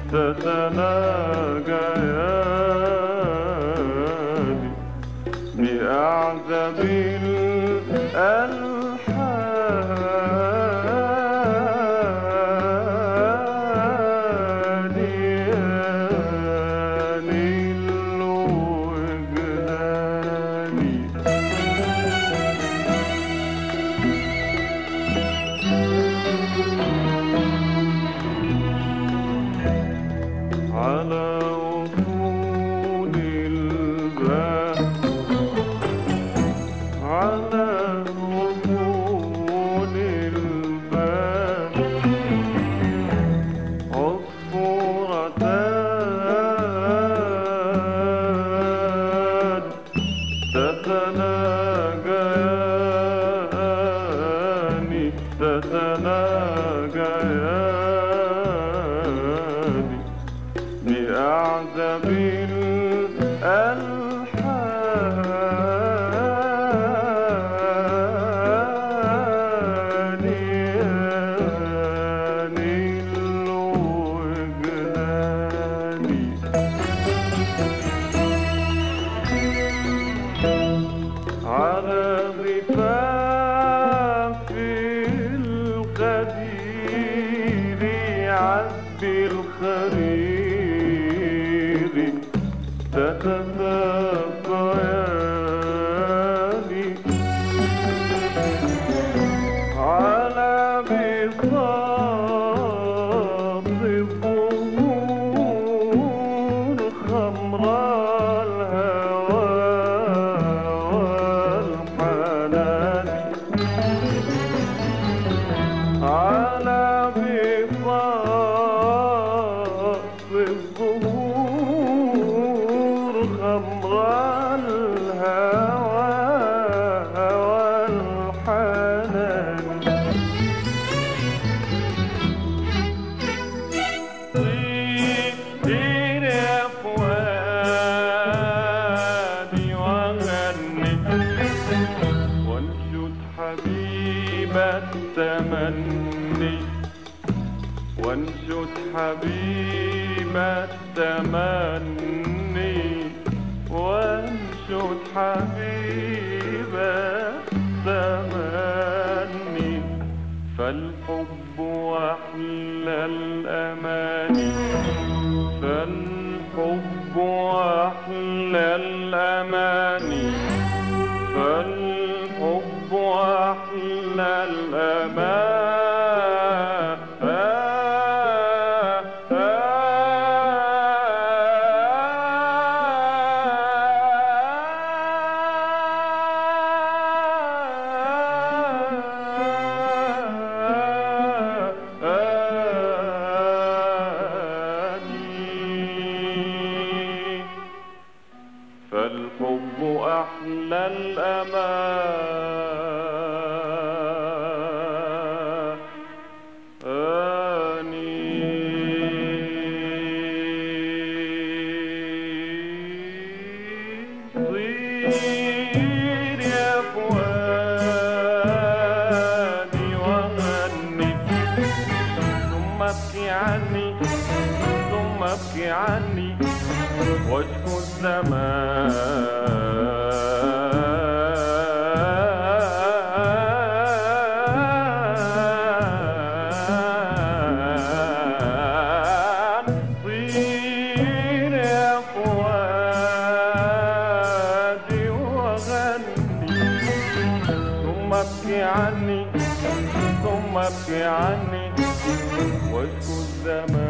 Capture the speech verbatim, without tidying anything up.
تتناجيان بأعذب الألحان على وصول الباب على وصول الباب عصفورتان تتناجيان تتناجيان بأعذب الألحان ينيل وجداني على ضفاف القدير عذب الخرير تتناقيان على بساط الظهور خمراء الهوى والحنان على بساط الظهور خمراء الهوى والحنان طير يا فؤادي وغني وانشد حبيب التمني وانشد حبيب التمني وانشد حبيب التمني فالحب أحلى الأماني فالحب أحلى الأماني فالحب أحلى الأماني فالحب أحلى الأماني طير يا فؤادي وغني ثم ابكي عني ثم ابكي عني واشكو الزمان طير يا فؤادي وغني ثم ابكي عني ثم ابكي عني واشكو الزمان